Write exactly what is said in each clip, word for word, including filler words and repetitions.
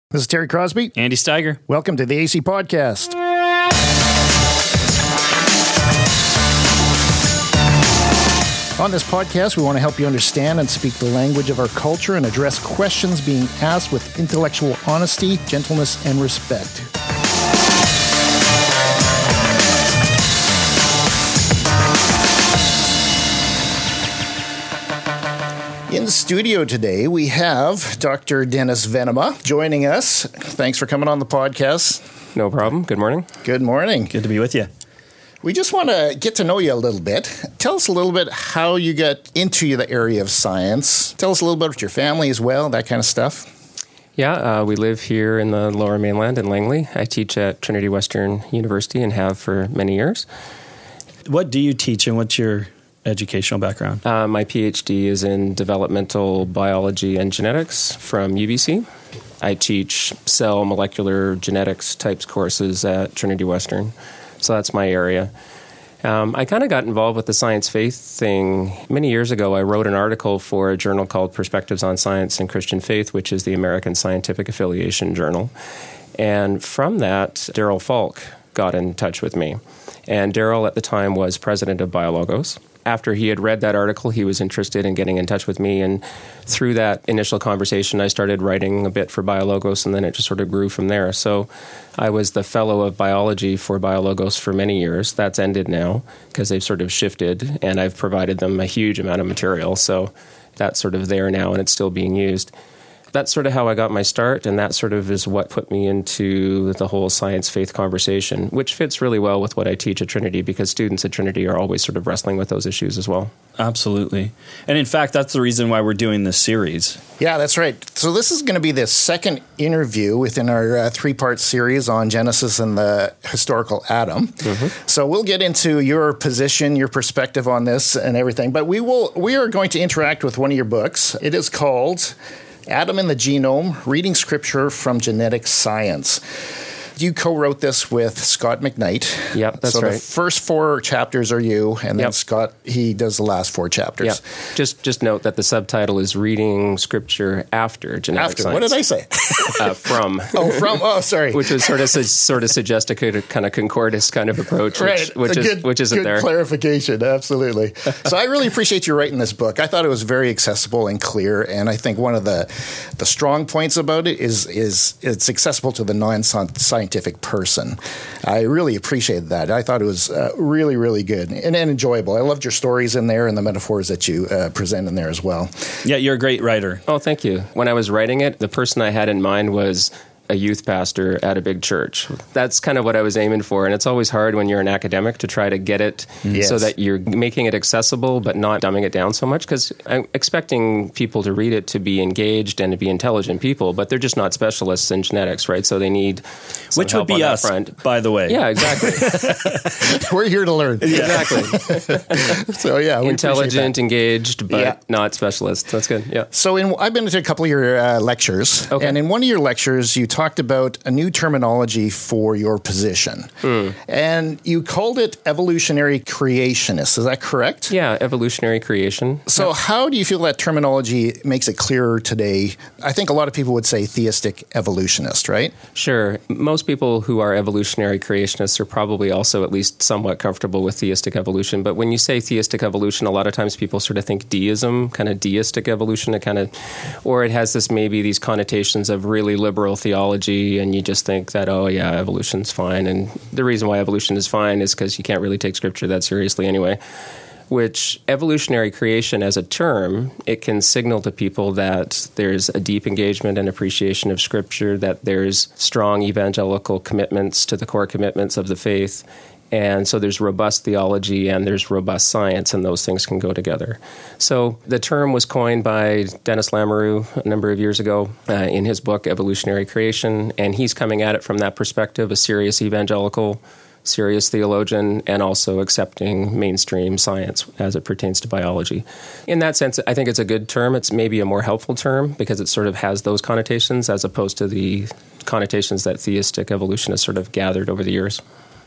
This is Terry Crosby. Andy Steiger. Welcome to the A C Podcast. On this podcast, we want to help you understand and speak the language of our culture and address questions being asked with intellectual honesty, gentleness, and respect. In the studio today, we have Doctor Dennis Venema joining us. Thanks for coming on the podcast. No problem. Good morning. Good morning. Good to be with you. We just want to get to know you a little bit. Tell us a little bit how you got into the area of science. Tell us a little bit about your family as well, that kind of stuff. Yeah, uh, we live here in the Lower Mainland in Langley. I teach at Trinity Western University and have for many years. What do you teach and what's your educational background? Uh, my PhD is in developmental biology and genetics from U B C. I teach cell molecular genetics types courses at Trinity Western. So that's my area. Um, I kind of got involved with the science-faith thing. Many years ago, I wrote an article for a journal called Perspectives on Science and Christian Faith, which is the American Scientific Affiliation Journal. And from that, Daryl Falk got in touch with me. And Daryl at the time was president of BioLogos. After he had read that article, he was interested in getting in touch with me. And through that initial conversation, I started writing a bit for BioLogos, and then it just sort of grew from there. So I was the fellow of biology for BioLogos for many years. That's ended now because they've sort of shifted, and I've provided them a huge amount of material. So that's sort of there now, and it's still being used. That's sort of how I got my start, and that sort of is what put me into the whole science-faith conversation, which fits really well with what I teach at Trinity, because students at Trinity are always sort of wrestling with those issues as well. Absolutely. And in fact, that's the reason why we're doing this series. Yeah, that's right. So this is going to be the second interview within our uh, three-part series on Genesis and the historical Adam. Mm-hmm. So we'll get into your position, your perspective on this and everything, but we will. We are going to interact with one of your books. It is called Adam and the Genome, Reading Scripture from Genetic Science. You co-wrote this with Scott McKnight. Yep, that's so right. So the first four chapters are you, and then yep. Scott, he does the last four chapters. Yep. Just just note that the subtitle is Reading Scripture After Genetic After. Science. What did I say? uh, from. Oh, from. Oh, sorry. Which was sort of su- sort of suggest a kind of concordist kind of approach, which, right. which, is, good, which isn't good there. Clarification, absolutely. So I really appreciate you writing this book. I thought it was very accessible and clear, and I think one of the the strong points about it is is it's accessible to the non-scientific person. I really appreciated that. I thought it was uh, really, really good and, and enjoyable. I loved your stories in there and the metaphors that you uh, present in there as well. Yeah, you're a great writer. Oh, thank you. When I was writing it, the person I had in mind was a youth pastor at a big church. That's kind of what I was aiming for. And it's always hard when you're an academic to try to get it yes. so that you're making it accessible but not dumbing it down so much, because I'm expecting people to read it to be engaged and to be intelligent people, but they're just not specialists in genetics, right? So they need some Which help would be on us, that front. By the way. Yeah, exactly. We're here to learn. Yeah. Exactly. So yeah, we intelligent, engaged, but yeah. not specialists. That's good. Yeah. So in, I've been to a couple of your uh, lectures, okay. and in one of your lectures, you talked about a new terminology for your position, mm. and you called it evolutionary creationist. Is that correct? Yeah, evolutionary creation. So yeah. how do you feel that terminology makes it clearer today? I think a lot of people would say theistic evolutionist, right? Sure. Most people who are evolutionary creationists are probably also at least somewhat comfortable with theistic evolution. But when you say theistic evolution, a lot of times people sort of think deism, kind of deistic evolution, it kind of, or it has this maybe these connotations of really liberal theology, and you just think that, oh yeah, evolution's fine. And the reason why evolution is fine is because you can't really take Scripture that seriously anyway. Which evolutionary creation as a term, it can signal to people that there's a deep engagement and appreciation of Scripture, that there's strong evangelical commitments to the core commitments of the faith. And so there's robust theology and there's robust science, and those things can go together. So the term was coined by Dennis Lamoureux a number of years ago uh, in his book, Evolutionary Creation, and he's coming at it from that perspective, a serious evangelical, serious theologian, and also accepting mainstream science as it pertains to biology. In that sense, I think it's a good term. It's maybe a more helpful term because it sort of has those connotations as opposed to the connotations that theistic evolutionists sort of gathered over the years.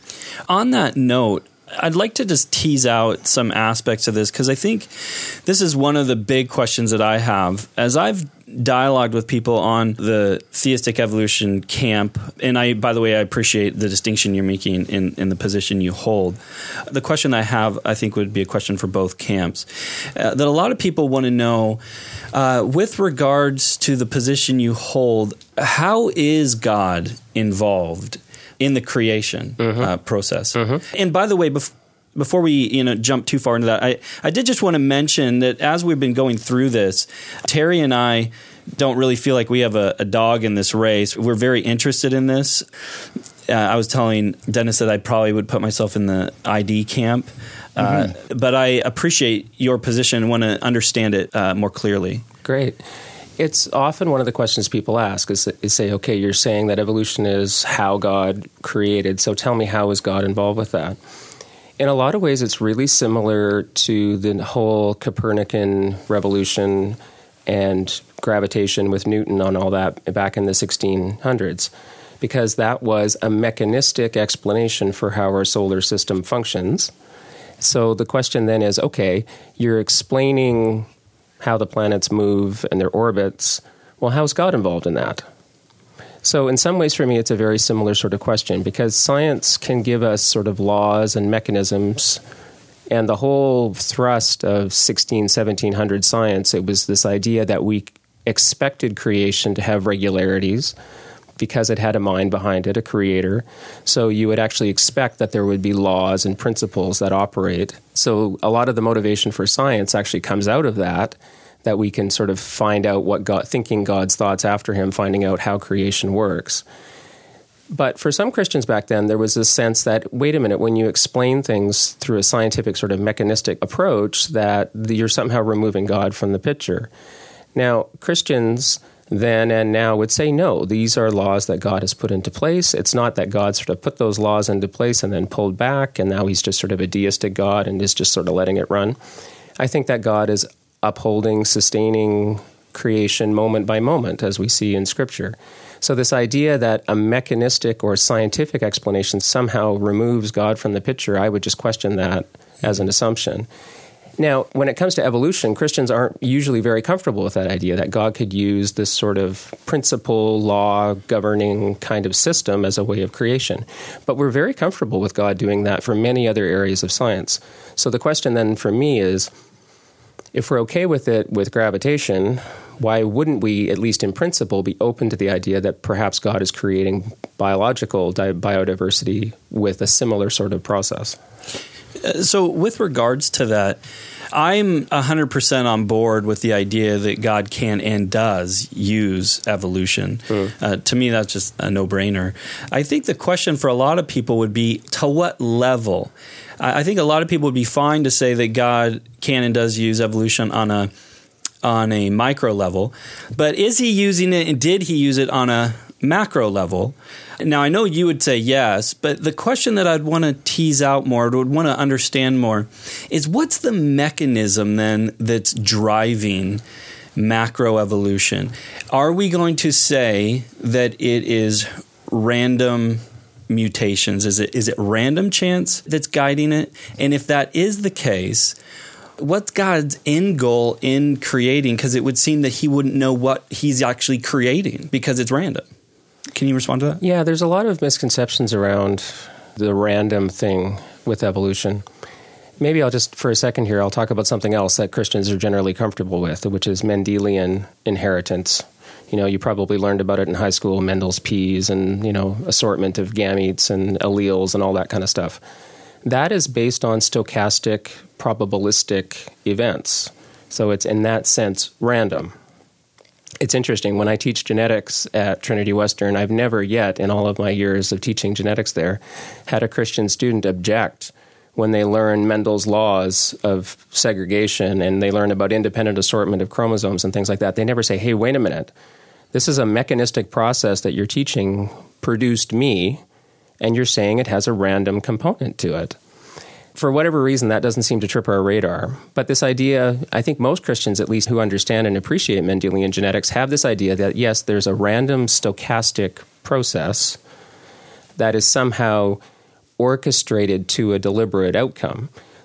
On that note, I'd like to just tease out some aspects of this, because I think this is one of the big questions that I have. As I've dialogued with people on the theistic evolution camp, and I, by the way, I appreciate the distinction you're making in, in the position you hold. The question I have, I think, would be a question for both camps. Uh, that a lot of people want to know, uh, with regards to the position you hold, how is God involved in the creation mm-hmm. uh, process? Mm-hmm. And by the way, before Before we you know jump too far into that, I, I did just want to mention that as we've been going through this, Terry and I don't really feel like we have a, a dog in this race. We're very interested in this. Uh, I was telling Dennis that I probably would put myself in the I D camp, uh, mm-hmm. but I appreciate your position and want to understand it uh, more clearly. Great. It's often one of the questions people ask is, is say, okay, you're saying that evolution is how God created, so tell me, how is God involved with that? In a lot of ways, it's really similar to the whole Copernican revolution and gravitation with Newton on all that back in the sixteen hundreds, because that was a mechanistic explanation for how our solar system functions. So the question then is, okay, you're explaining how the planets move and their orbits. Well, how's God involved in that? So in some ways, for me, it's a very similar sort of question, because science can give us sort of laws and mechanisms, and the whole thrust of sixteen, seventeen hundred science, it was this idea that we expected creation to have regularities because it had a mind behind it, a creator. So you would actually expect that there would be laws and principles that operate. So a lot of the motivation for science actually comes out of that, that we can sort of find out what God, thinking God's thoughts after him, finding out how creation works. But for some Christians back then, there was this sense that, wait a minute, when you explain things through a scientific sort of mechanistic approach, that you're somehow removing God from the picture. Now, Christians then and now would say, no, these are laws that God has put into place. It's not that God sort of put those laws into place and then pulled back, and now he's just sort of a deistic God and is just sort of letting it run. I think that God is upholding, sustaining creation moment by moment, as we see in Scripture. So this idea that a mechanistic or scientific explanation somehow removes God from the picture, I would just question that as an assumption. Now, when it comes to evolution, Christians aren't usually very comfortable with that idea that God could use this sort of principle, law, governing kind of system as a way of creation. But we're very comfortable with God doing that for many other areas of science. So the question then for me is, if we're okay with it with gravitation, why wouldn't we, at least in principle, be open to the idea that perhaps God is creating biological di- biodiversity with a similar sort of process? So with regards to that, I'm one hundred percent on board with the idea that God can and does use evolution. Mm. Uh, to me, that's just a no-brainer. I think the question for a lot of people would be, to what level? I think a lot of people would be fine to say that God can and does use evolution on a on a micro level, but is he using it, and did he use it on a macro level? Now, I know you would say yes, but the question that I'd want to tease out more, would want to understand more, is what's the mechanism then that's driving macroevolution? Are we going to say that it is random mutations? Is it is it random chance that's guiding it? And if that is the case, what's God's end goal in creating? Because it would seem that he wouldn't know what he's actually creating because it's random. Can you respond to that? Yeah, there's a lot of misconceptions around the random thing with evolution. Maybe I'll just, for a second here, I'll talk about something else that Christians are generally comfortable with, which is Mendelian inheritance. You know, you probably learned about it in high school, Mendel's P's and, you know, assortment of gametes and alleles and all that kind of stuff. That is based on stochastic, probabilistic events. So it's, in that sense, random. It's interesting. When I teach genetics at Trinity Western, I've never yet, in all of my years of teaching genetics there, had a Christian student object when they learn Mendel's laws of segregation and they learn about independent assortment of chromosomes and things like that. They never say, hey, wait a minute. This is a mechanistic process that you're teaching produced me, and you're saying it has a random component to it. For whatever reason, that doesn't seem to trip our radar. But this idea, I think most Christians, at least who understand and appreciate Mendelian genetics, have this idea that, yes, there's a random stochastic process that is somehow orchestrated to a deliberate outcome.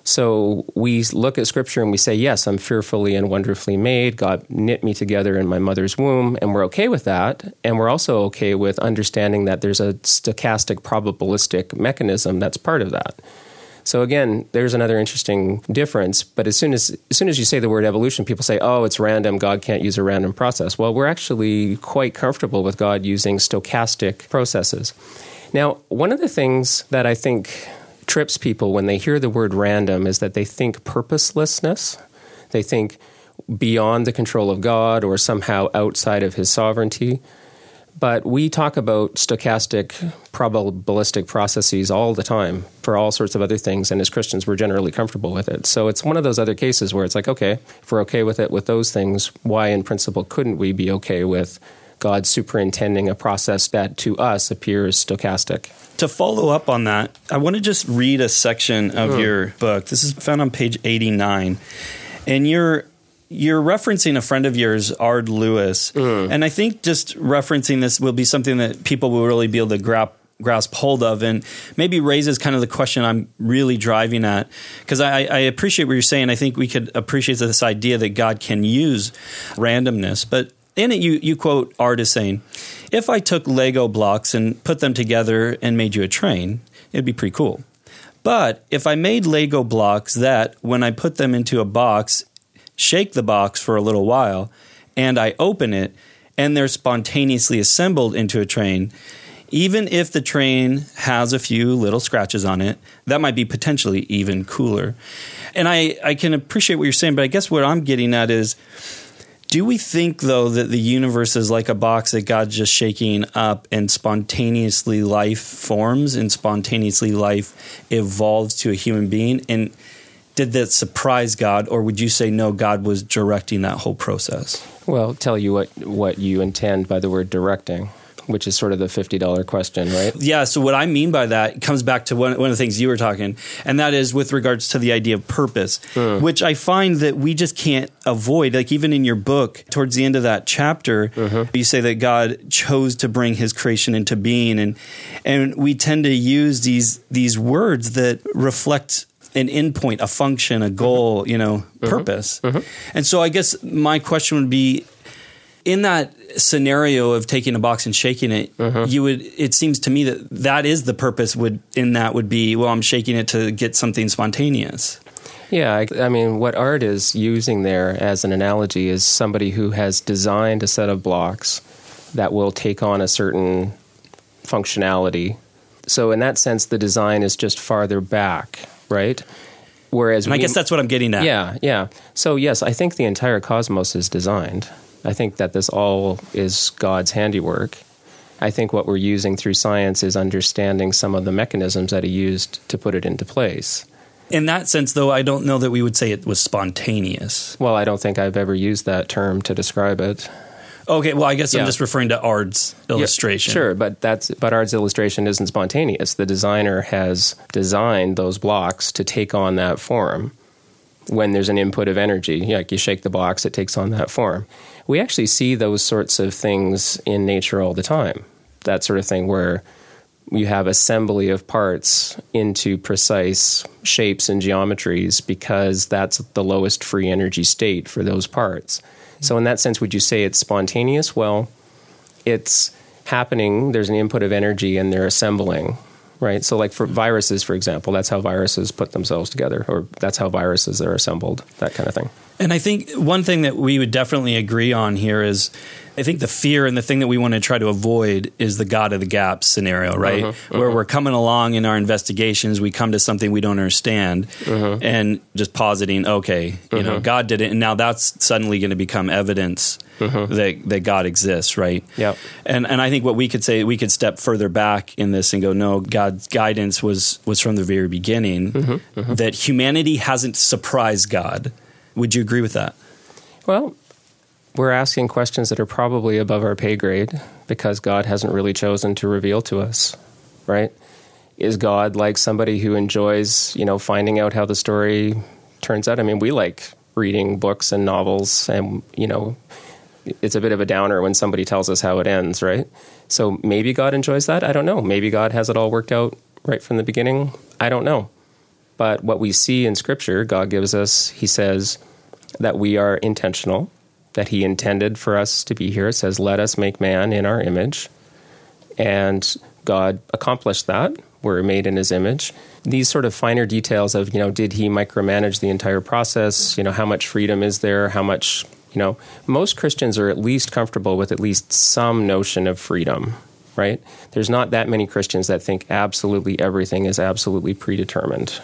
So we look at Scripture and we say, yes, I'm fearfully and wonderfully made. God knit me together in my mother's womb, and we're okay with that. And we're also okay with understanding that there's a stochastic probabilistic mechanism that's part of that. So again, there's another interesting difference. But as soon as as soon as you say the word evolution, people say, oh, it's random. God can't use a random process. Well, we're actually quite comfortable with God using stochastic processes. Now, one of the things that I think trips people when they hear the word random is that they think purposelessness. They think beyond the control of God or somehow outside of his sovereignty. But we talk about stochastic probabilistic processes all the time for all sorts of other things, and as Christians, we're generally comfortable with it. So it's one of those other cases where it's like, okay, if we're okay with it with those things, why in principle couldn't we be okay with God superintending a process that to us appears stochastic? To follow up on that, I want to just read a section of mm. your book. This is found on page eighty-nine. And you're you're referencing a friend of yours, Ard Lewis. Mm. And I think just referencing this will be something that people will really be able to grasp grasp hold of, and maybe raises kind of the question I'm really driving at. Because I, I appreciate what you're saying. I think we could appreciate this idea that God can use randomness. But in it, you, you quote Ard as saying, if I took Lego blocks and put them together and made you a train, it'd be pretty cool. But if I made Lego blocks that, when I put them into a box, shake the box for a little while, and I open it, and they're spontaneously assembled into a train, even if the train has a few little scratches on it, that might be potentially even cooler. And I, I can appreciate what you're saying, but I guess what I'm getting at is, do we think, though, that the universe is like a box that God's just shaking up and spontaneously life forms and spontaneously life evolves to a human being? And did that surprise God, or would you say, no, God was directing that whole process? Well, tell you what, what you intend by the word directing, which is sort of the fifty dollar question, right? Yeah, so what I mean by that comes back to one, one of the things you were talking, and that is with regards to the idea of purpose, mm. which I find that we just can't avoid. Like even in your book, towards the end of that chapter, mm-hmm. you say that God chose to bring his creation into being, and and we tend to use these these words that reflect an endpoint, a function, a goal, mm-hmm. you know, mm-hmm. purpose. Mm-hmm. And so I guess my question would be, in that scenario of taking a box and shaking it, mm-hmm. you would. It seems to me that that is the purpose. Would in that would be, well, I'm shaking it to get something spontaneous. Yeah, I, I mean, what Ard is using there as an analogy is somebody who has designed a set of blocks that will take on a certain functionality. So in that sense, the design is just farther back, right? Whereas, and I we, guess that's what I'm getting at. Yeah, yeah. So yes, I think the entire cosmos is designed. I think that this all is God's handiwork. I think what we're using through science is understanding some of the mechanisms that he used to put it into place. In that sense, though, I don't know that we would say it was spontaneous. Well, I don't think I've ever used that term to describe it. Okay, well, I guess yeah. I'm just referring to Ard's illustration. Yeah, sure, but that's but Ard's illustration isn't spontaneous. The designer has designed those blocks to take on that form. When there's an input of energy, like you shake the box, it takes on that form. We actually see those sorts of things in nature all the time. That sort of thing where you have assembly of parts into precise shapes and geometries because that's the lowest free energy state for those parts. So in that sense, would you say it's spontaneous? Well, it's happening. There's an input of energy and they're assembling. Right. So like for viruses, for example, that's how viruses put themselves together, or that's how viruses are assembled, that kind of thing. And I think one thing that we would definitely agree on here is, I think the fear and the thing that we want to try to avoid is the God of the gaps scenario, right? Mm-hmm, Where mm-hmm. we're coming along in our investigations, we come to something we don't understand mm-hmm. and just positing, okay, mm-hmm. you know, God did it. And now that's suddenly going to become evidence mm-hmm. that, that God exists, right? Yeah. And and I think what we could say, we could step further back in this and go, no, God's guidance was, was from the very beginning, mm-hmm, mm-hmm. that humanity hasn't surprised God. Would you agree with that? Well, we're asking questions that are probably above our pay grade because God hasn't really chosen to reveal to us, right? Is God like somebody who enjoys, you know, finding out how the story turns out? I mean, we like reading books and novels, and, you know, it's a bit of a downer when somebody tells us how it ends, right? So maybe God enjoys that. I don't know. Maybe God has it all worked out right from the beginning. I don't know. But what we see in Scripture, God gives us, he says that we are intentional, that he intended for us to be here. It says, let us make man in our image. And God accomplished that. We're made in his image. These sort of finer details of, you know, did he micromanage the entire process? You know, how much freedom is there? How much, you know, most Christians are at least comfortable with at least some notion of freedom, right? There's not that many Christians that think absolutely everything is absolutely predetermined.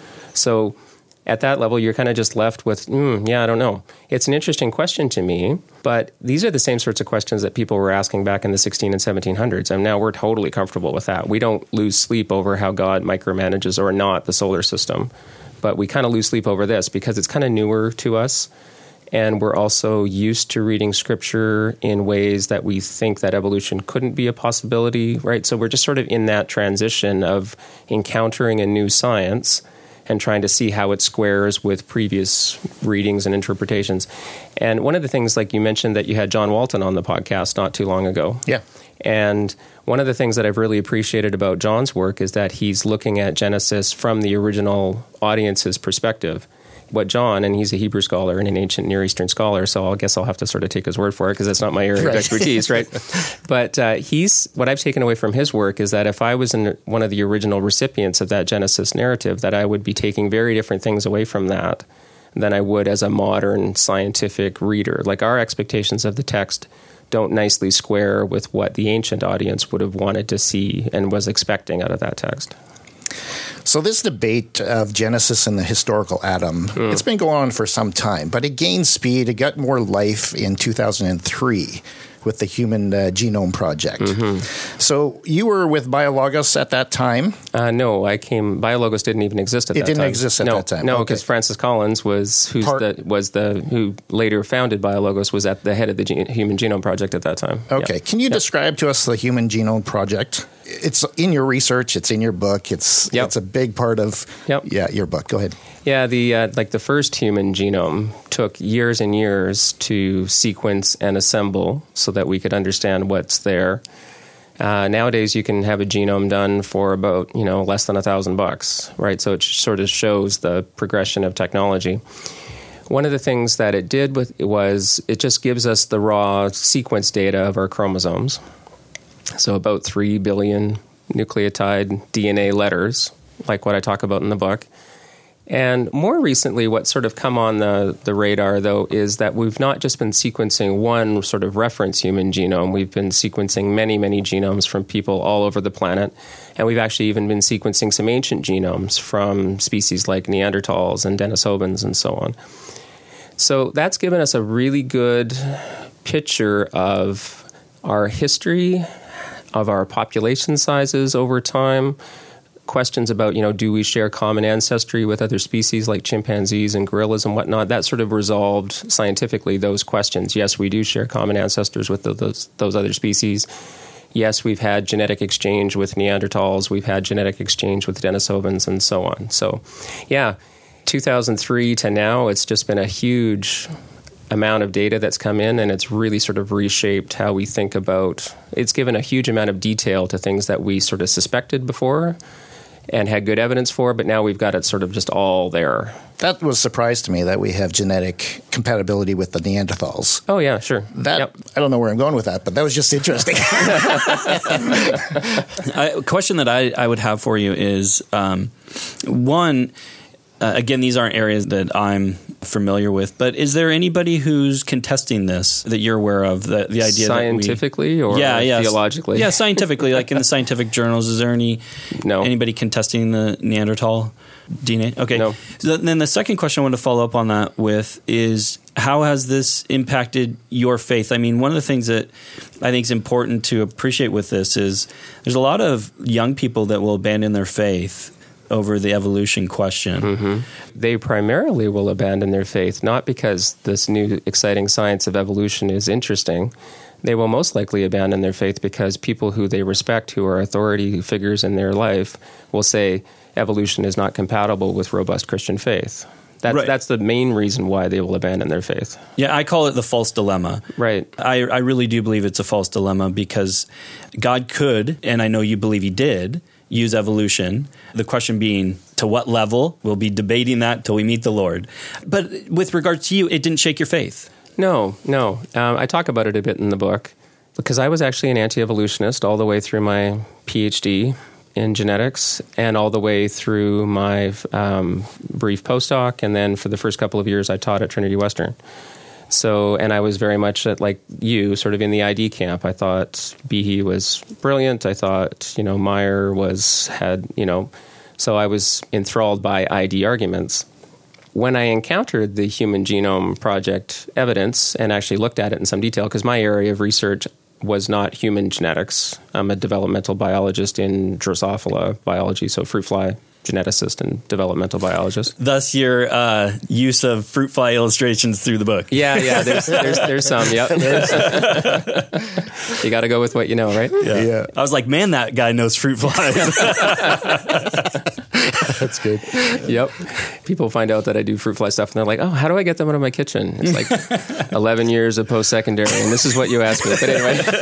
So at that level, you're kind of just left with, mm, yeah, I don't know. It's an interesting question to me, but these are the same sorts of questions that people were asking back in the sixteen and seventeen hundreds, and now we're totally comfortable with that. We don't lose sleep over how God micromanages or not the solar system, but we kind of lose sleep over this because it's kind of newer to us, and we're also used to reading Scripture in ways that we think that evolution couldn't be a possibility, right? So we're just sort of in that transition of encountering a new science and trying to see how it squares with previous readings and interpretations. And one of the things, like you mentioned, that you had John Walton on the podcast not too long ago. Yeah. And one of the things that I've really appreciated about John's work is that he's looking at Genesis from the original audience's perspective. What John, and he's a Hebrew scholar and an ancient Near Eastern scholar, so I guess I'll have to sort of take his word for it because that's not my area right. of expertise, right? But uh, he's what I've taken away from his work is that if I was in one of the original recipients of that Genesis narrative, that I would be taking very different things away from that than I would as a modern scientific reader. Like our expectations of the text don't nicely square with what the ancient audience would have wanted to see and was expecting out of that text. So this debate of Genesis and the historical Adam, mm. it's been going on for some time, but it gained speed. It got more life in two thousand three with the Human uh, Genome Project. Mm-hmm. So you were with BioLogos at that time? Uh, no, I came. BioLogos didn't even exist at it that time. It didn't exist at no, that time. No, because okay. Francis Collins was who's Part- the was the who later founded BioLogos was at the head of the Gen- Human Genome Project at that time. Okay, yep. Can you yep. describe to us the Human Genome Project? It's in your research. It's in your book. It's yep. it's a big part of yep. yeah your book. Go ahead. Yeah, the uh, like the first human genome took years and years to sequence and assemble so that we could understand what's there. Uh, nowadays, you can have a genome done for about you know less than a thousand bucks, right? So it sort of shows the progression of technology. One of the things that it did with it was it just gives us the raw sequence data of our chromosomes. So about three billion nucleotide D N A letters, like what I talk about in the book. And more recently, what's sort of come on the, the radar, though, is that we've not just been sequencing one sort of reference human genome. We've been sequencing many, many genomes from people all over the planet. And we've actually even been sequencing some ancient genomes from species like Neanderthals and Denisovans and so on. So that's given us a really good picture of our history, of our population sizes over time, questions about, you know, do we share common ancestry with other species like chimpanzees and gorillas and whatnot? That sort of resolved scientifically those questions. Yes, we do share common ancestors with the, those those other species. Yes, we've had genetic exchange with Neanderthals. We've had genetic exchange with Denisovans and so on. So, yeah, two thousand three to now, it's just been a huge amount of data that's come in, and it's really sort of reshaped how we think about. It's given a huge amount of detail to things that we sort of suspected before and had good evidence for, but now we've got it sort of just all there. That was a surprise to me that we have genetic compatibility with the Neanderthals. Oh, yeah, sure. That yep. I don't know where I'm going with that, but that was just interesting. A question that I, I would have for you is, um, one, uh, again, these aren't areas that I'm familiar with, but is there anybody who's contesting this that you're aware of? The, the idea scientifically that we, or yeah, yeah, theologically? Yeah, scientifically, like in the scientific journals. Is there any no. anybody contesting the Neanderthal D N A? Okay. No. So then the second question I want to follow up on that with is, how has this impacted your faith? I mean, one of the things that I think is important to appreciate with this is there's a lot of young people that will abandon their faith over the evolution question. Mm-hmm. They primarily will abandon their faith, not because this new exciting science of evolution is interesting. They will most likely abandon their faith because people who they respect, who are authority figures in their life, will say evolution is not compatible with robust Christian faith. That's, right. that's the main reason why they will abandon their faith. Yeah, I call it the false dilemma. Right. I, I really do believe it's a false dilemma because God could, and I know you believe he did, use evolution. The question being, to what level? We'll be debating that till we meet the Lord. But with regard to you, it didn't shake your faith. No, no. Um, I talk about it a bit in the book because I was actually an anti-evolutionist all the way through my PhD in genetics and all the way through my um, brief postdoc. And then for the first couple of years, I taught at Trinity Western. So, and I was very much at, like you, sort of in the I D camp. I thought Behe was brilliant. I thought, you know, Meyer was, had, you know, so I was enthralled by I D arguments. When I encountered the Human Genome Project evidence and actually looked at it in some detail, because my area of research was not human genetics. I'm a developmental biologist in Drosophila biology, so fruit fly geneticist and developmental biologist. Thus, your uh, use of fruit fly illustrations through the book. Yeah, yeah. There's there's, there's some. Yep. You got to go with what you know, right? Yeah. yeah. I was like, man, that guy knows fruit flies. That's good. Yep. People find out that I do fruit fly stuff, and they're like, "Oh, how do I get them out of my kitchen?" It's like eleven years of post secondary, and this is what you asked me. But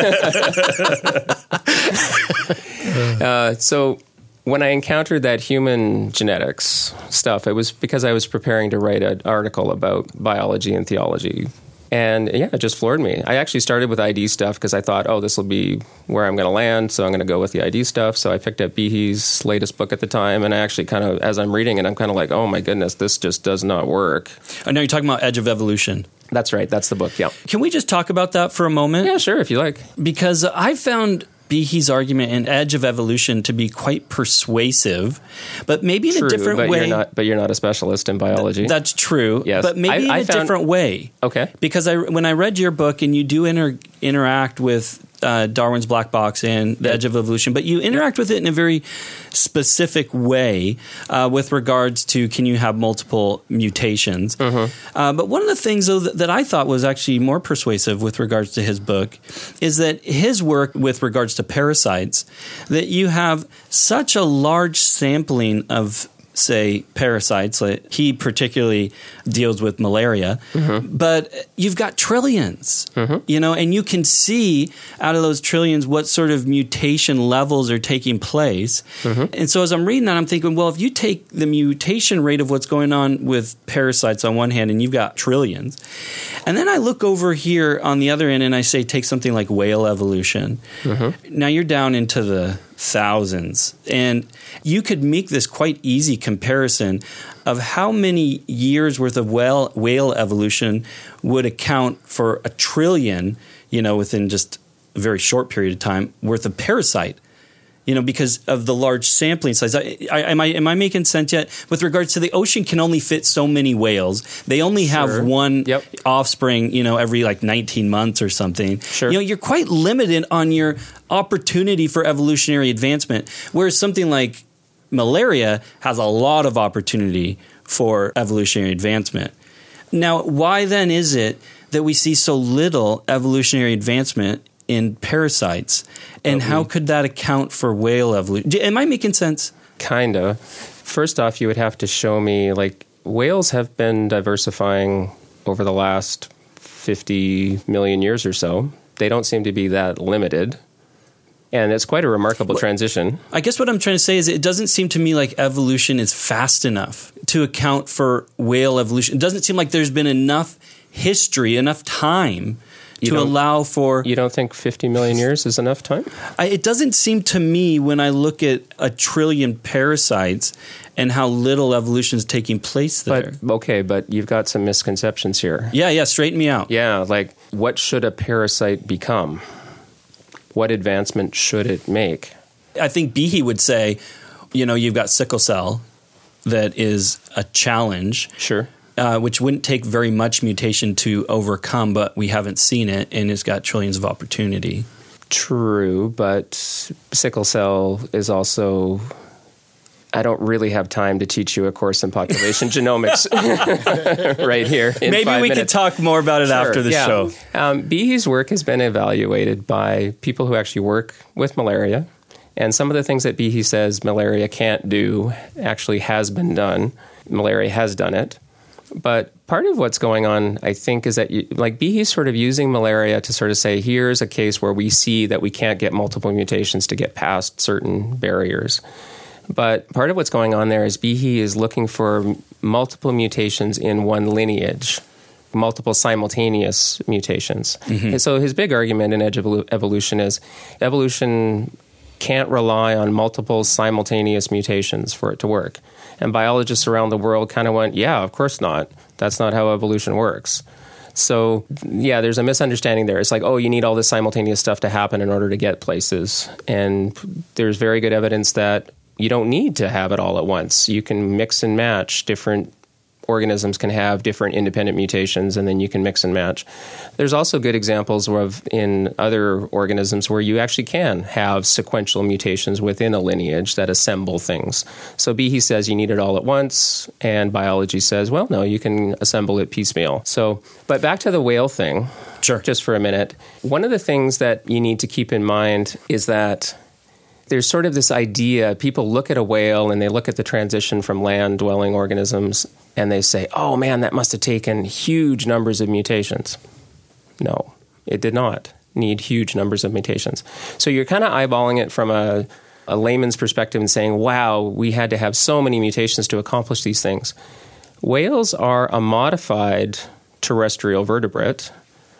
anyway, uh, so. When I encountered that human genetics stuff, it was because I was preparing to write an article about biology and theology. And yeah, it just floored me. I actually started with I D stuff because I thought, oh, this will be where I'm going to land, so I'm going to go with the I D stuff. So I picked up Behe's latest book at the time, and I actually kind of, as I'm reading it, I'm kind of like, oh my goodness, this just does not work. I know you're talking about Edge of Evolution. That's right. That's the book, yeah. Can we just talk about that for a moment? Yeah, sure, if you like. Because I found Behe's argument in Edge of Evolution to be quite persuasive, but maybe in true, a different but way. You're not, but you're not a specialist in biology. Th- that's true, yes. but maybe I, I in a found, different way. Okay. Because I, when I read your book, and you do inter, interact with uh, Darwin's Black Box and The Edge of Evolution, but you interact with it in a very specific way uh, with regards to can you have multiple mutations. Mm-hmm. Uh, but one of the things, though, that, that I thought was actually more persuasive with regards to his book is that his work with regards to parasites, that you have such a large sampling of, say, parasites. Like he particularly deals with malaria, mm-hmm. but you've got trillions, mm-hmm. you know, and you can see out of those trillions what sort of mutation levels are taking place. Mm-hmm. And so as I'm reading that, I'm thinking, well, if you take the mutation rate of what's going on with parasites on one hand, and you've got trillions, and then I look over here on the other end and I say, take something like whale evolution. Mm-hmm. Now you're down into the thousands. And you could make this quite easy comparison of how many years worth of whale, whale evolution would account for a trillion, you know, within just a very short period of time worth of parasite. You know, because of the large sampling size. I, I, am I am I making sense yet? With regards to the ocean can only fit so many whales. They only sure. have one yep. offspring, you know, every like nineteen months or something. Sure. You know, you're quite limited on your opportunity for evolutionary advancement. Whereas something like malaria has a lot of opportunity for evolutionary advancement. Now, why then is it that we see so little evolutionary advancement in parasites, and how could that account for whale evolution? Am I making sense? Kind of. First off, you would have to show me, like, whales have been diversifying over the last fifty million years or so. They don't seem to be that limited. And it's quite a remarkable well, transition. I guess what I'm trying to say is it doesn't seem to me like evolution is fast enough to account for whale evolution. It doesn't seem like there's been enough history, enough time You to allow for... You don't think fifty million years is enough time? I, it doesn't seem to me when I look at a trillion parasites and how little evolution is taking place there. But, okay, but you've got some misconceptions here. Yeah, yeah, straighten me out. Yeah, like what should a parasite become? What advancement should it make? I think Behe would say, you know, you've got sickle cell that is a challenge. Sure. Uh, which wouldn't take very much mutation to overcome, but we haven't seen it, and it's got trillions of opportunity. True, but sickle cell is also... I don't really have time to teach you a course in population genomics right here in Maybe five we minutes. could talk more about it Sure, after the yeah. show. Um, Behe's work has been evaluated by people who actually work with malaria, and some of the things that Behe says malaria can't do actually has been done. Malaria has done it. But part of what's going on, I think, is that, you, like, Behe's sort of using malaria to sort of say, here's a case where we see that we can't get multiple mutations to get past certain barriers. But part of what's going on there is Behe is looking for multiple mutations in one lineage, multiple simultaneous mutations. Mm-hmm. And so his big argument in edge evolution is evolution can't rely on multiple simultaneous mutations for it to work. And biologists around the world kind of went, yeah, of course not. That's not how evolution works. So, yeah, there's a misunderstanding there. It's like, oh, you need all this simultaneous stuff to happen in order to get places. And there's very good evidence that you don't need to have it all at once. You can mix and match. Different organisms can have different independent mutations, and then you can mix and match. There's also good examples of in other organisms where you actually can have sequential mutations within a lineage that assemble things. So Behe says you need it all at once, and biology says, well, no, you can assemble it piecemeal. So, but back to the whale thing, sure, just for a minute. One of the things that you need to keep in mind is that there's sort of this idea, people look at a whale and they look at the transition from land-dwelling organisms and they say, oh man, that must have taken huge numbers of mutations. No, it did not need huge numbers of mutations. So you're kind of eyeballing it from a, a layman's perspective and saying, wow, we had to have so many mutations to accomplish these things. Whales are a modified terrestrial vertebrate,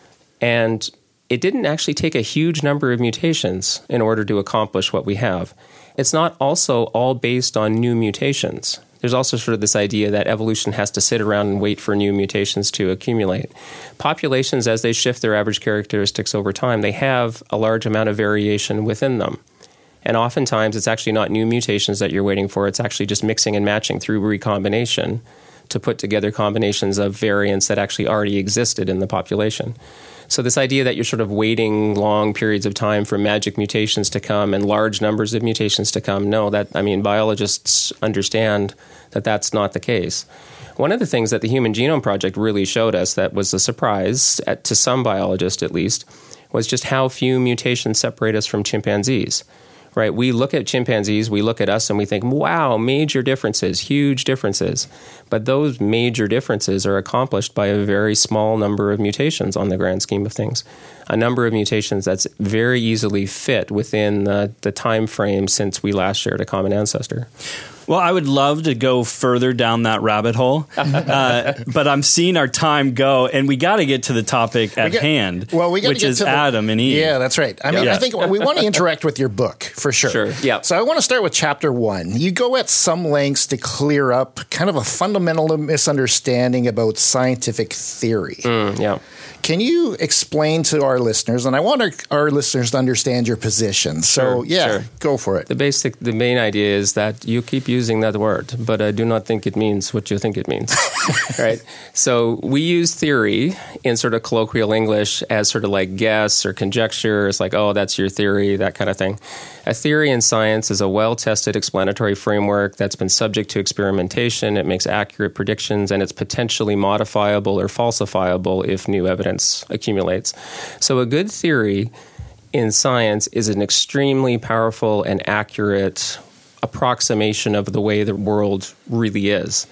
and it didn't actually take a huge number of mutations in order to accomplish what we have. It's not also all based on new mutations. There's also sort of this idea that evolution has to sit around and wait for new mutations to accumulate. Populations, as they shift their average characteristics over time, they have a large amount of variation within them. And oftentimes, it's actually not new mutations that you're waiting for. It's actually just mixing and matching through recombination to put together combinations of variants that actually already existed in the population. So this idea that you're sort of waiting long periods of time for magic mutations to come and large numbers of mutations to come, no, that, I mean, biologists understand that that's not the case. One of the things that the Human Genome Project really showed us that was a surprise, at, to some biologists at least, was just how few mutations separate us from chimpanzees. Right? We look at chimpanzees, we look at us, and we think, wow, major differences, huge differences. But those major differences are accomplished by a very small number of mutations on the grand scheme of things. A number of mutations that's very easily fit within the, the time frame since we last shared a common ancestor. Well, I would love to go further down that rabbit hole, uh, but I'm seeing our time go, and we got to get to the topic at get, hand, well, we which get is to the, Adam and Eve. Yeah, that's right. I mean, yeah. I think we want to interact with your book, for sure. Sure, yeah. So I want to start with chapter one. You go at some lengths to clear up kind of a fundamental misunderstanding about scientific theory. Mm, yeah. Can you explain to our listeners, and I want our, our listeners to understand your position. So, sure, yeah, sure. go for it. The basic, the main idea is that you keep using that word, but I do not think it means what you think it means, right? So we use theory in sort of colloquial English as sort of like guess or conjecture. It's like, oh, that's your theory, that kind of thing. A theory in science is a well-tested explanatory framework that's been subject to experimentation. It makes accurate predictions, and it's potentially modifiable or falsifiable if new evidence accumulates. So a good theory in science is an extremely powerful and accurate approximation of the way the world really is.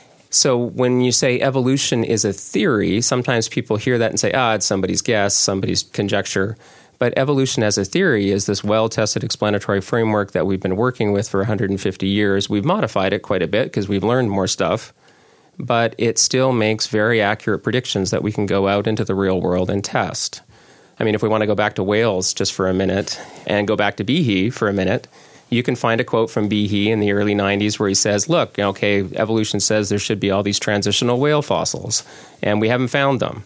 So when you say evolution is a theory, sometimes people hear that and say, ah, it's somebody's guess, somebody's conjecture. But evolution as a theory is this well-tested explanatory framework that we've been working with for one hundred fifty years. We've modified it quite a bit because we've learned more stuff, but it still makes very accurate predictions that we can go out into the real world and test. I mean, if we want to go back to whales just for a minute and go back to Behe for a minute, you can find a quote from Behe in the early nineties where he says, look, okay, evolution says there should be all these transitional whale fossils, and we haven't found them.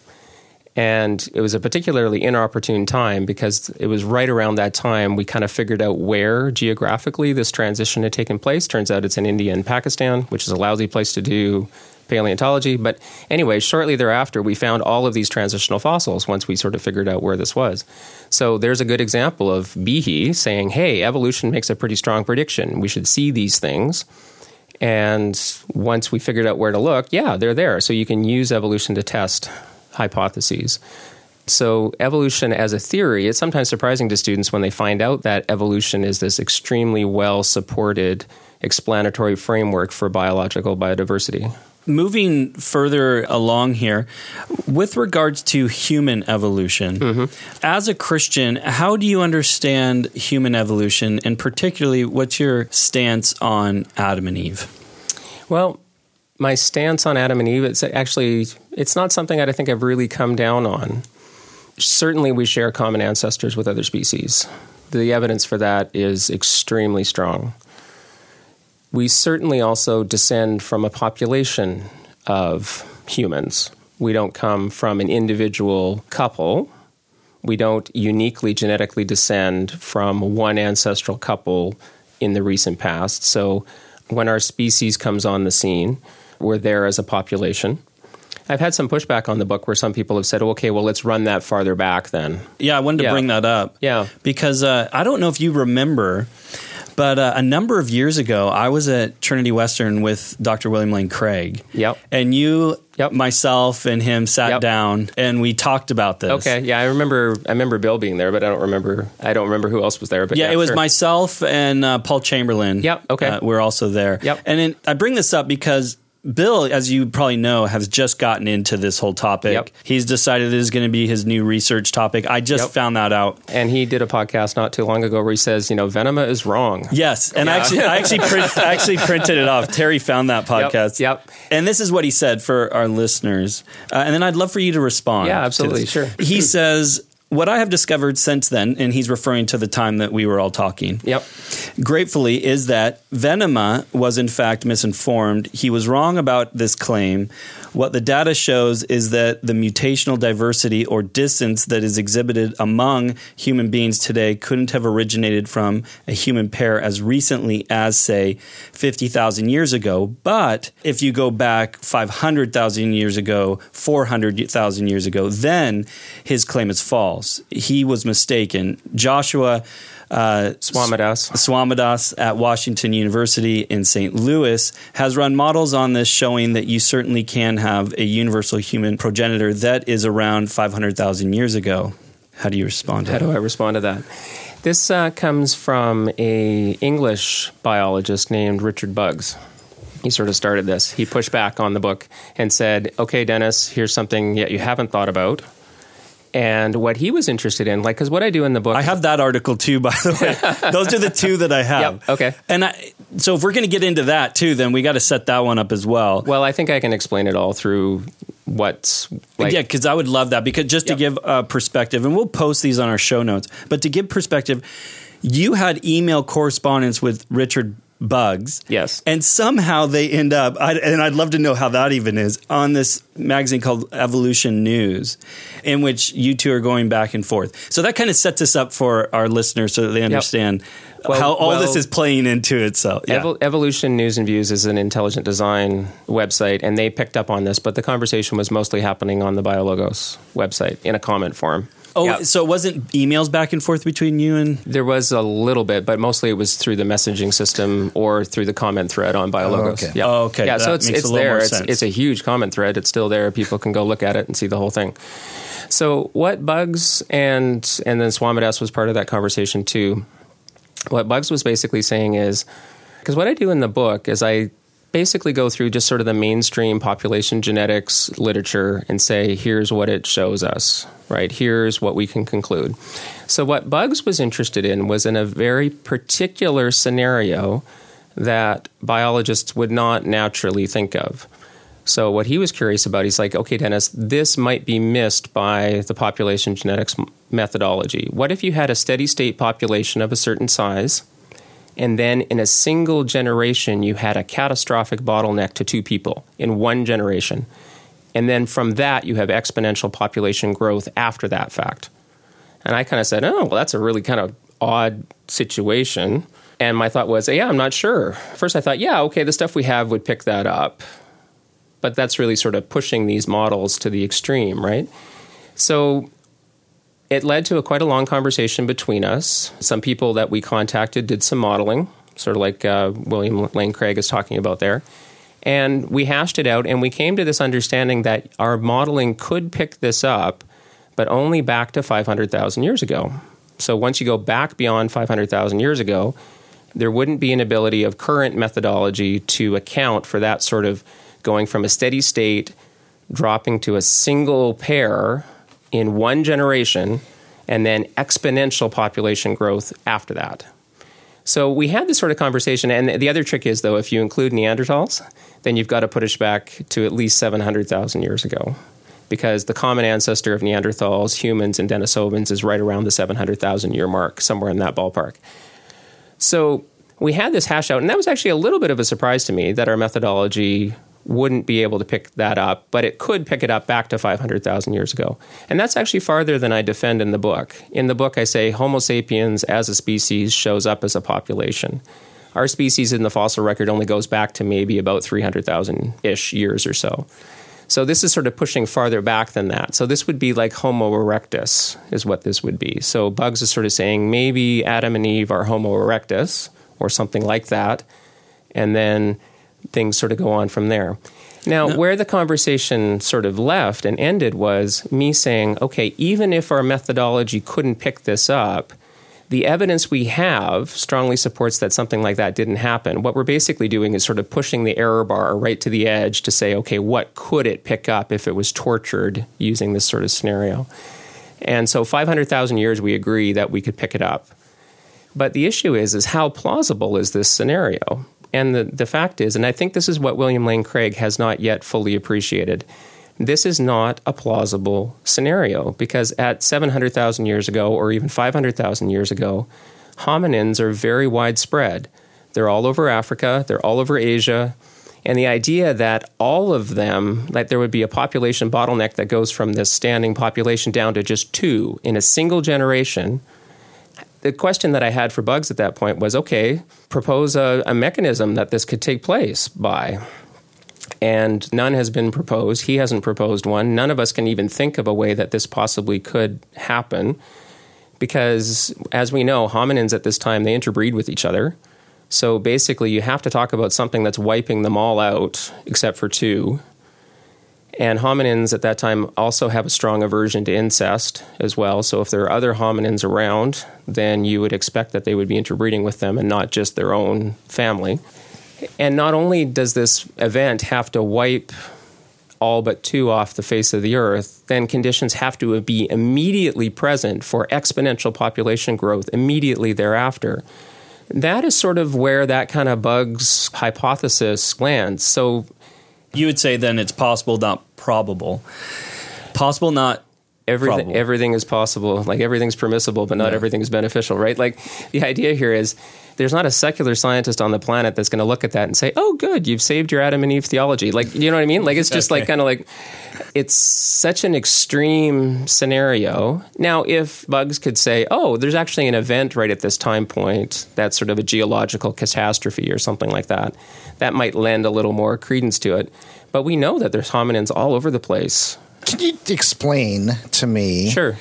And it was a particularly inopportune time because it was right around that time we kind of figured out where geographically this transition had taken place. Turns out it's in India and Pakistan, which is a lousy place to do paleontology. But anyway, shortly thereafter, we found all of these transitional fossils once we sort of figured out where this was. So there's a good example of Behe saying, hey, evolution makes a pretty strong prediction. We should see these things. And once we figured out where to look, yeah, they're there. So you can use evolution to test hypotheses. So evolution as a theory, it's sometimes surprising to students when they find out that evolution is this extremely well-supported explanatory framework for biological biodiversity. moving further along here, with regards to human evolution, mm-hmm. as a Christian, how do you understand human evolution, and particularly what's your stance on Adam and Eve? Well, my stance on Adam and Eve, it's actually, it's not something that I think I've really come down on. Certainly we share common ancestors with other species. The evidence for that is extremely strong. We certainly also descend from a population of humans. We don't come from an individual couple. We don't uniquely genetically descend from one ancestral couple in the recent past. So when our species comes on the scene, we're there as a population. I've had some pushback on the book where some people have said, okay, well, let's run that farther back then. Yeah, I wanted to yeah. bring that up. Yeah. Because uh, I don't know if you remember, but uh, a number of years ago, I was at Trinity Western with Doctor William Lane Craig. Yep. And you, yep. myself, and him sat yep. down and we talked about this. Okay. Yeah, I remember. I remember Bill being there, but I don't remember. I don't remember who else was there. But yeah, yeah it was sure. myself and uh, Paul Chamberlain. Yep. Okay. Uh, we're also there. Yep. And in, I bring this up because Bill, as you probably know, has just gotten into this whole topic. Yep. He's decided it is going to be his new research topic. I just Yep. found that out. And he did a podcast not too long ago where he says, you know, Venema is wrong. Yes, and Yeah. I actually, I actually, print, I actually printed it off. Terry found that podcast. Yep. yep. And this is what he said for our listeners. Uh, and then I'd love for you to respond. Yeah, to absolutely. this. Sure. He says, what I have discovered since then, and he's referring to the time that we were all talking, Yep. gratefully, is that Venema was in fact misinformed. He was wrong about this claim. What the data shows is that the mutational diversity or distance that is exhibited among human beings today couldn't have originated from a human pair as recently as, say, fifty thousand years ago. But if you go back five hundred thousand years ago, four hundred thousand years ago, then his claim is false. He was mistaken. Joshua Uh, Swamidass. Swamidass at Washington University in Saint Louis has run models on this showing that you certainly can have a universal human progenitor that is around five hundred thousand years ago. How do you respond to How that? do I respond to that? This uh, comes from a English biologist named Richard Buggs. He sort of started this. He pushed back on the book and said, okay, Dennis, here's something yet you haven't thought about. And what he was interested in, like, because what I do in the book... I have that article too, by the way. Those are the two that I have. Yep, okay. And I, so if we're going to get into that too, then we got to set that one up as well. Well, I think I can explain it all through what's... Like, yeah, because I would love that. Because just to Yep. give uh, perspective, and we'll post these on our show notes, but to give perspective, you had email correspondence with Richard Buggs. Yes. And somehow they end up, I, and I'd love to know how that even is, on this magazine called Evolution News, in which you two are going back and forth. So that kind of sets us up for our listeners so that they understand Yep. well, how all well, this is playing into itself. Yeah. Evol- Evolution News and Views is an intelligent design website, and they picked up on this, but the conversation was mostly happening on the BioLogos website in a comment form. Oh, Yep. so it wasn't emails back and forth between you and... There was a little bit, but mostly it was through the messaging system or through the comment thread on BioLogos. Oh, okay. Yep. Oh, okay. Yeah, so That it's makes it's a little there. more It's, sense. it's a huge comment thread. It's still there. People can go look at it and see the whole thing. So what Buggs and and then Swamidass was part of that conversation too. What Buggs was basically saying is, because what I do in the book is I basically go through just sort of the mainstream population genetics literature and say, here's what it shows us, right? Here's what we can conclude. So what Buggs was interested in was in a very particular scenario that biologists would not naturally think of. So what he was curious about, he's like, okay, Dennis, this might be missed by the population genetics methodology. What if you had a steady state population of a certain size, and then in a single generation, you had a catastrophic bottleneck to two people in one generation. And then from that, you have exponential population growth after that fact. And I kind of said, oh, well, that's a really kind of odd situation. And my thought was, yeah, I'm not sure. First, I thought, yeah, okay, the stuff we have would pick that up. But that's really sort of pushing these models to the extreme, right? So it led to a quite a long conversation between us. Some people that we contacted did some modeling, sort of like uh, William Lane Craig is talking about there. And we hashed it out, and we came to this understanding that our modeling could pick this up, but only back to five hundred thousand years ago. So once you go back beyond five hundred thousand years ago, there wouldn't be an ability of current methodology to account for that sort of going from a steady state, dropping to a single pair in one generation, and then exponential population growth after that. So we had this sort of conversation, and the other trick is, though, if you include Neanderthals, then you've got to put us back to at least seven hundred thousand years ago, because the common ancestor of Neanderthals, humans, and Denisovans is right around the seven hundred thousand year mark, somewhere in that ballpark. So we had this hash out, and that was actually a little bit of a surprise to me that our methodology wouldn't be able to pick that up, but it could pick it up back to five hundred thousand years ago. And that's actually farther than I defend in the book. In the book, I say Homo sapiens as a species shows up as a population. Our species in the fossil record only goes back to maybe about three hundred thousand-ish years or so. So this is sort of pushing farther back than that. So this would be like Homo erectus is what this would be. So Bugs is sort of saying maybe Adam and Eve are Homo erectus or something like that, and then things sort of go on from there. Now, no. where the conversation sort of left and ended was me saying, okay, even if our methodology couldn't pick this up, the evidence we have strongly supports that something like that didn't happen. What we're basically doing is sort of pushing the error bar right to the edge to say, okay, what could it pick up if it was tortured using this sort of scenario? And so five hundred thousand years, we agree that we could pick it up. But the issue is, is how plausible is this scenario? And the, the fact is, and I think this is what William Lane Craig has not yet fully appreciated, this is not a plausible scenario, because at seven hundred thousand years ago, or even five hundred thousand years ago, hominins are very widespread. They're all over Africa, they're all over Asia, and the idea that all of them, like there would be a population bottleneck that goes from this standing population down to just two in a single generation. The question that I had for Bugs at that point was, okay, propose a, a mechanism that this could take place by. And none has been proposed. He hasn't proposed one. None of us can even think of a way that this possibly could happen, because, as we know, hominins at this time, they interbreed with each other. So basically, you have to talk about something that's wiping them all out, except for two. And hominins at that time also have a strong aversion to incest as well. So if there are other hominins around, then you would expect that they would be interbreeding with them and not just their own family. And not only does this event have to wipe all but two off the face of the earth, then conditions have to be immediately present for exponential population growth immediately thereafter. That is sort of where that kind of Bugs hypothesis lands. So you would say then it's possible, not probable. Possible, not everything. probable. Everything is possible. Like everything's permissible, but not yeah. everything is beneficial, right? Like the idea here is there's not a secular scientist on the planet that's going to look at that and say, oh, good, you've saved your Adam and Eve theology. Like, you know what I mean? Like, it's just okay. like kind of like, it's such an extreme scenario. Now, if Bugs could say, oh, there's actually an event right at this time point that's sort of a geological catastrophe or something like that, that might lend a little more credence to it. But we know that there's hominins all over the place. Can you explain to me? Sure.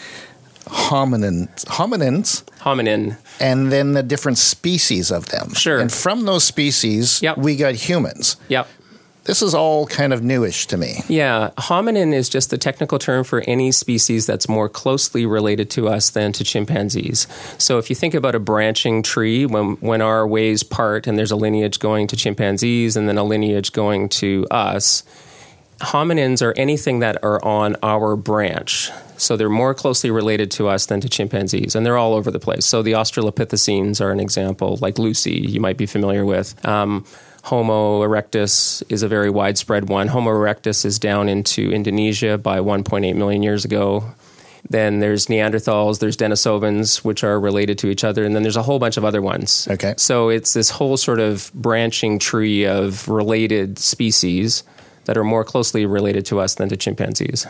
Hominins, hominins, hominin, and then the different species of them. Sure. And from those species, yep. we got humans. Yep. This is all kind of newish to me. Yeah. Hominin is just the technical term for any species that's more closely related to us than to chimpanzees. So if you think about a branching tree, when, when our ways part and there's a lineage going to chimpanzees and then a lineage going to us, hominins are anything that are on our branch. So they're more closely related to us than to chimpanzees, and they're all over the place. So the Australopithecines are an example, like Lucy, you might be familiar with. Um, Homo erectus is a very widespread one. Homo erectus is down into Indonesia by one point eight million years ago. Then there's Neanderthals, there's Denisovans, which are related to each other, and then there's a whole bunch of other ones. Okay. So it's this whole sort of branching tree of related species that are more closely related to us than to chimpanzees.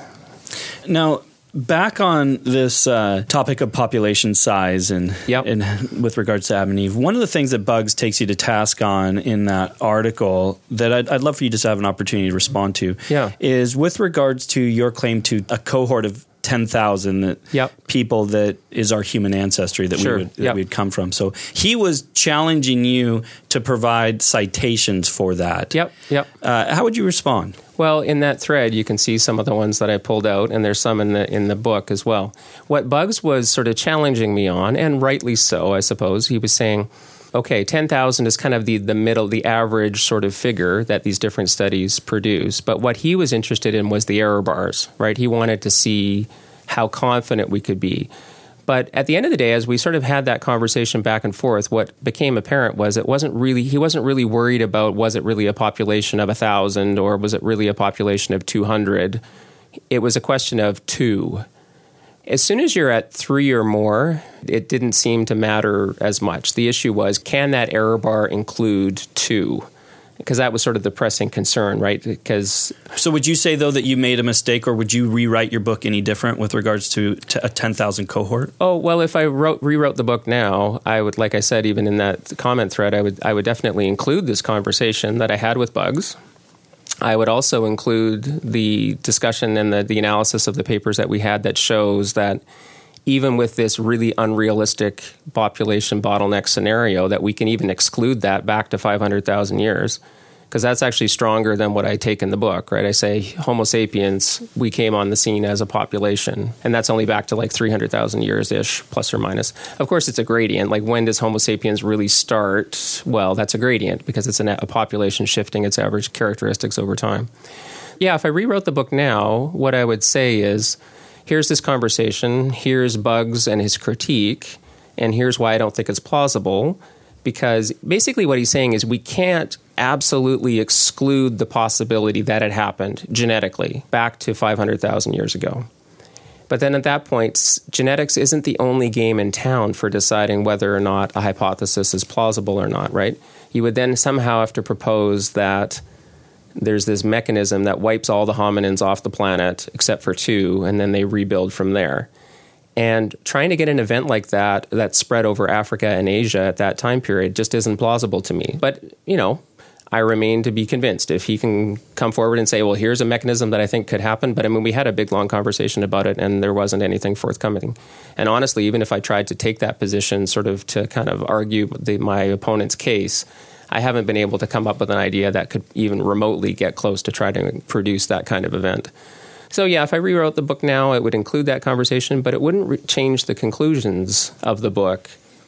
Now, back on this uh, topic of population size and, yep. and with regards to Adam and Eve, one of the things that Bugs takes you to task on in that article that I'd, I'd love for you just to have an opportunity to respond to yeah. is with regards to your claim to a cohort of ten thousand that yep. people that is our human ancestry that sure. we would that yep. we'd come from. So he was challenging you to provide citations for that. Yep, yep. Uh, how would you respond? Well, in that thread, you can see some of the ones that I pulled out, and there's some in the in the book as well. What Bugs was sort of challenging me on, and rightly so, I suppose, he was saying, okay, ten thousand is kind of the, the middle, the average sort of figure that these different studies produce. But what he was interested in was the error bars, right? He wanted to see how confident we could be. But at the end of the day, as we sort of had that conversation back and forth, what became apparent was it wasn't really, he wasn't really worried about, was it really a population of one thousand or was it really a population of two hundred? It was a question of two. As soon as you're at three or more, it didn't seem to matter as much. The issue was, can that error bar include two? Because that was sort of the pressing concern, right? Because so would you say, though, that you made a mistake, or would you rewrite your book any different with regards to, to a ten thousand cohort? Oh, well, if I wrote, rewrote the book now, I would, like I said, even in that comment thread, I would I would definitely include this conversation that I had with Bugs. I would also include the discussion and the, the analysis of the papers that we had that shows that even with this really unrealistic population bottleneck scenario, that we can even exclude that back to five hundred thousand years, because that's actually stronger than what I take in the book, right? I say Homo sapiens, we came on the scene as a population, and that's only back to like three hundred thousand years-ish, plus or minus. Of course, it's a gradient. Like, when does Homo sapiens really start? Well, that's a gradient, because it's a population shifting its average characteristics over time. Yeah, if I rewrote the book now, what I would say is, here's this conversation, here's Bugs and his critique, and here's why I don't think it's plausible. Because basically what he's saying is we can't absolutely exclude the possibility that it happened genetically back to five hundred thousand years ago. But then at that point, genetics isn't the only game in town for deciding whether or not a hypothesis is plausible or not, right? You would then somehow have to propose that there's this mechanism that wipes all the hominins off the planet except for two, and then they rebuild from there. And trying to get an event like that that spread over Africa and Asia at that time period just isn't plausible to me. But, you know, I remain to be convinced. If he can come forward and say, well, here's a mechanism that I think could happen. But, I mean, we had a big, long conversation about it, and there wasn't anything forthcoming. And honestly, even if I tried to take that position sort of to kind of argue the, my opponent's case, I haven't been able to come up with an idea that could even remotely get close to try to produce that kind of event. So, yeah, if I rewrote the book now, it would include that conversation, but it wouldn't re- change the conclusions of the book.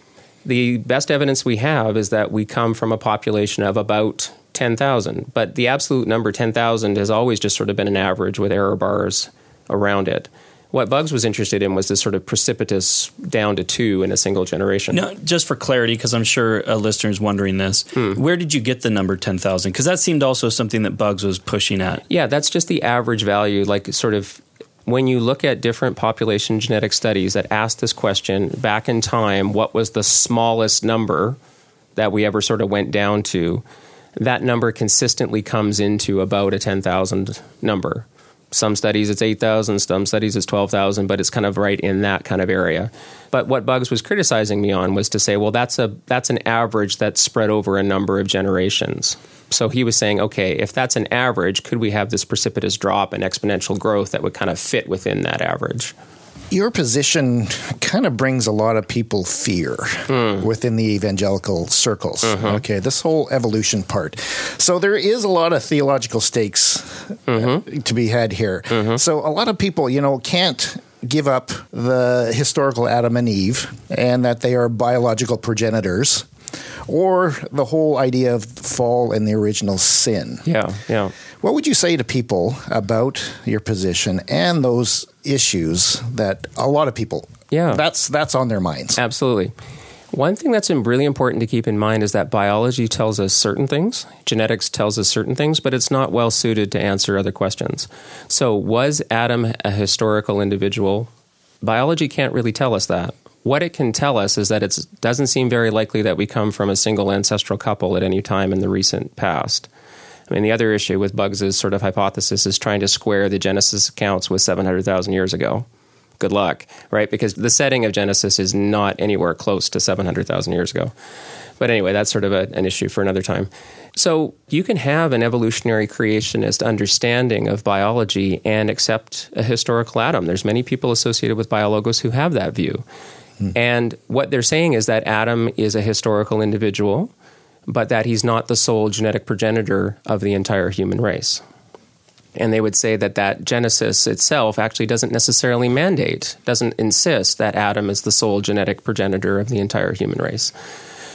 The best evidence we have is that we come from a population of about ten thousand, but the absolute number ten thousand has always just sort of been an average with error bars around it. What Bugs was interested in was this sort of precipitous down to two in a single generation. No, just for clarity, because I'm sure a listener is wondering this, hmm. where did you get the number ten thousand? Because that seemed also something that Bugs was pushing at. Yeah, that's just the average value, like sort of when you look at different population genetic studies that ask this question back in time, what was the smallest number that we ever sort of went down to, that number consistently comes into about a ten thousand number. Some studies it's eight thousand, some studies it's twelve thousand, but it's kind of right in that kind of area. But what Bugs was criticizing me on was to say, well, that's a that's an average that's spread over a number of generations. So he was saying, okay, if that's an average, could we have this precipitous drop and exponential growth that would kind of fit within that average? Your position kind of brings a lot of people fear mm. within the evangelical circles. Mm-hmm. Okay, this whole evolution part. So there is a lot of theological stakes mm-hmm. uh, to be had here. Mm-hmm. So a lot of people, you know, can't give up the historical Adam and Eve and that they are biological progenitors, or the whole idea of fall and the original sin. Yeah, yeah. What would you say to people about your position and those issues that a lot of people, yeah. that's that's on their minds? Absolutely. One thing that's really important to keep in mind is that biology tells us certain things, genetics tells us certain things, but it's not well suited to answer other questions. So was Adam a historical individual? Biology can't really tell us that. What it can tell us is that it doesn't seem very likely that we come from a single ancestral couple at any time in the recent past. I mean, the other issue with Bugs' sort of hypothesis is trying to square the Genesis accounts with seven hundred thousand years ago. Good luck, right? Because the setting of Genesis is not anywhere close to seven hundred thousand years ago. But anyway, that's sort of a, an issue for another time. So you can have an evolutionary creationist understanding of biology and accept a historical Adam. There's many people associated with Biologos who have that view. Hmm. And what they're saying is that Adam is a historical individual, but that he's not the sole genetic progenitor of the entire human race. And they would say that that Genesis itself actually doesn't necessarily mandate, doesn't insist that Adam is the sole genetic progenitor of the entire human race.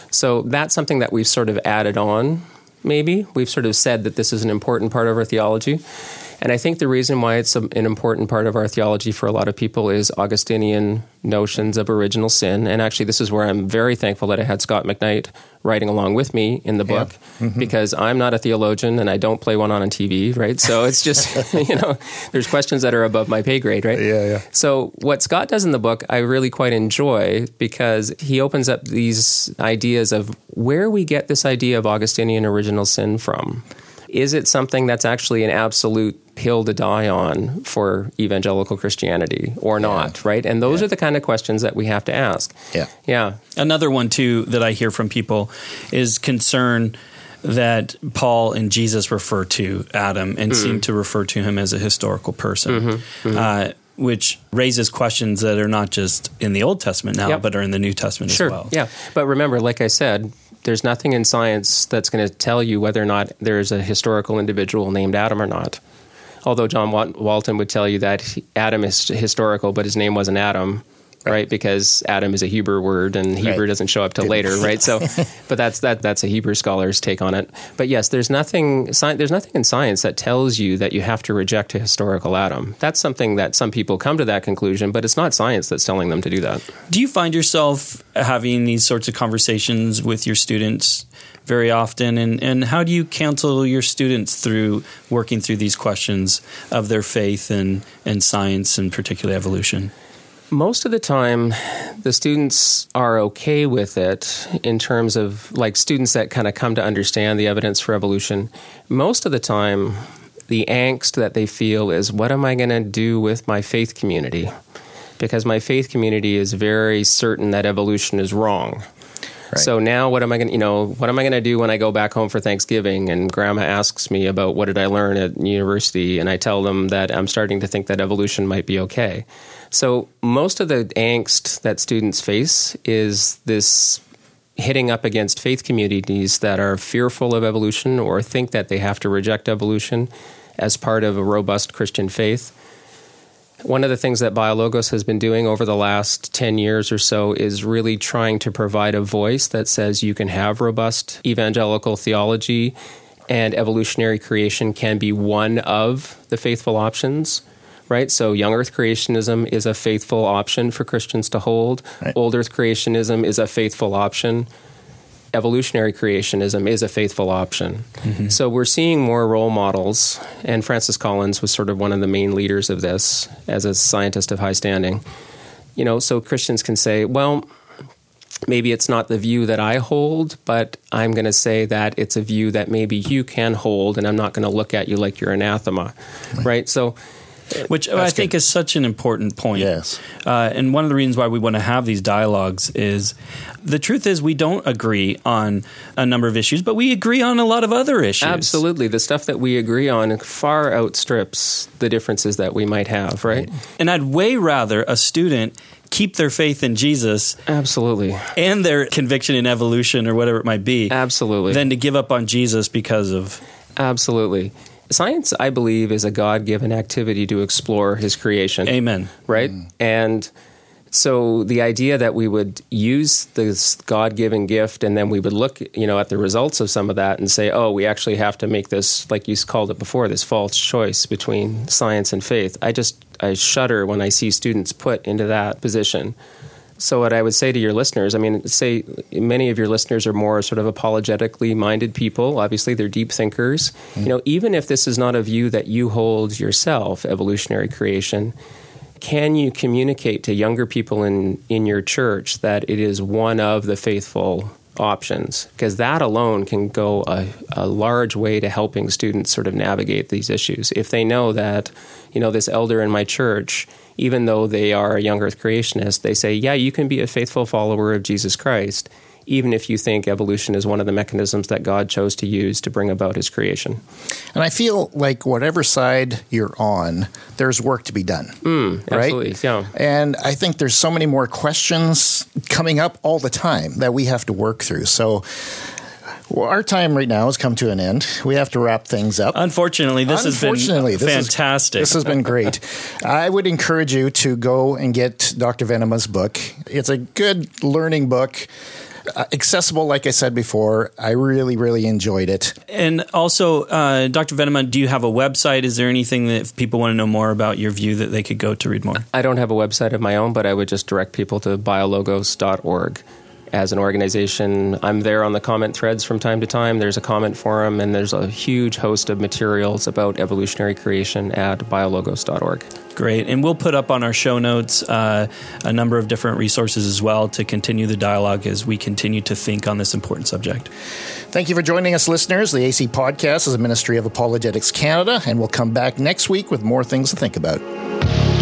So that's something that we've sort of added on, maybe. We've sort of said that this is an important part of our theology. And I think the reason why it's an important part of our theology for a lot of people is Augustinian notions of original sin. And actually, this is where I'm very thankful that I had Scott McKnight writing along with me in the book, yeah. mm-hmm. because I'm not a theologian and I don't play one on a T V, right? So it's just, you know, there's questions that are above my pay grade, right? Yeah, yeah. So what Scott does in the book, I really quite enjoy, because he opens up these ideas of where we get this idea of Augustinian original sin from. Is it something that's actually an absolute hill to die on for evangelical Christianity or not, yeah. right? And those yeah. are the kind of questions that we have to ask. Yeah. Yeah. Another one, too, that I hear from people is concern that Paul and Jesus refer to Adam and mm-hmm. seem to refer to him as a historical person, mm-hmm. Mm-hmm. Uh, which raises questions that are not just in the Old Testament now, yep. but are in the New Testament sure. as well. Yeah. But remember, like I said, there's nothing in science that's going to tell you whether or not there's a historical individual named Adam or not. Although John Walton would tell you that Adam is historical, but his name wasn't Adam, right? right? Because Adam is a Hebrew word, and Hebrew right. doesn't show up till later, right? So, but that's that that's a Hebrew scholar's take on it. But yes, there's nothing there's nothing in science that tells you that you have to reject a historical Adam. That's something that some people come to that conclusion, but it's not science that's telling them to do that. Do you find yourself having these sorts of conversations with your students very often, and, and how do you counsel your students through working through these questions of their faith and, and science, and particularly evolution? Most of the time, the students are okay with it in terms of, like, students that kind of come to understand the evidence for evolution. Most of the time, the angst that they feel is, what am I going to do with my faith community? Because my faith community is very certain that evolution is wrong. Right. So now what am I going to, you know, what am I going to do when I go back home for Thanksgiving and grandma asks me about what did I learn at university, and I tell them that I'm starting to think that evolution might be okay. So most of the angst that students face is this hitting up against faith communities that are fearful of evolution or think that they have to reject evolution as part of a robust Christian faith. One of the things that BioLogos has been doing over the last ten years or so is really trying to provide a voice that says you can have robust evangelical theology, and evolutionary creation can be one of the faithful options, right? So young earth creationism is a faithful option for Christians to hold. Right. Old earth creationism is a faithful option. Evolutionary creationism is a faithful option. Mm-hmm. So we're seeing more role models, and Francis Collins was sort of one of the main leaders of this as a scientist of high standing. You know, so Christians can say, well, maybe it's not the view that I hold, but I'm going to say that it's a view that maybe you can hold, and I'm not going to look at you like you're anathema, right? right? So Which That's I think good. is such an important point. Yes. Uh, and one of the reasons why we want to have these dialogues is the truth is we don't agree on a number of issues, but we agree on a lot of other issues. Absolutely. The stuff that we agree on far outstrips the differences that we might have, right? And I'd way rather a student keep their faith in Jesus. Absolutely. And their conviction in evolution or whatever it might be. Absolutely. Than to give up on Jesus because of... Absolutely. Science, I believe, is a God-given activity to explore his creation. Amen. Right? Mm. And so the idea that we would use this God-given gift and then we would look, you know, at the results of some of that and say, oh, we actually have to make this, like you called it before, this false choice between science and faith. I just, I shudder when I see students put into that position. So what I would say to your listeners, I mean, say many of your listeners are more sort of apologetically minded people. Obviously, they're deep thinkers. Mm-hmm. You know, even if this is not a view that you hold yourself, evolutionary creation, can you communicate to younger people in, in your church that it is one of the faithful options? Because that alone can go a, a large way to helping students sort of navigate these issues. If they know that, you know, this elder in my church, even though they are a young earth creationist, they say, yeah, you can be a faithful follower of Jesus Christ, even if you think evolution is one of the mechanisms that God chose to use to bring about his creation. And I feel like whatever side you're on, there's work to be done. Mm, right? Absolutely, yeah. And I think there's so many more questions coming up all the time that we have to work through. So well, our time right now has come to an end. We have to wrap things up. Unfortunately, this Unfortunately, has been this fantastic. Is, this has been great. I would encourage you to go and get Doctor Venema's book. It's a good learning book. uh, accessible, like I said before. I really, really enjoyed it. And also, uh, Doctor Venema, do you have a website? Is there anything that if people want to know more about your view that they could go to read more? I don't have a website of my own, but I would just direct people to biologos dot org. As an organization, I'm there on the comment threads from time to time. There's a comment forum, and there's a huge host of materials about evolutionary creation at biologos dot org. Great. And we'll put up on our show notes uh, a number of different resources as well to continue the dialogue as we continue to think on this important subject. Thank you for joining us, listeners. The A C Podcast is a ministry of Apologetics Canada, and we'll come back next week with more things to think about.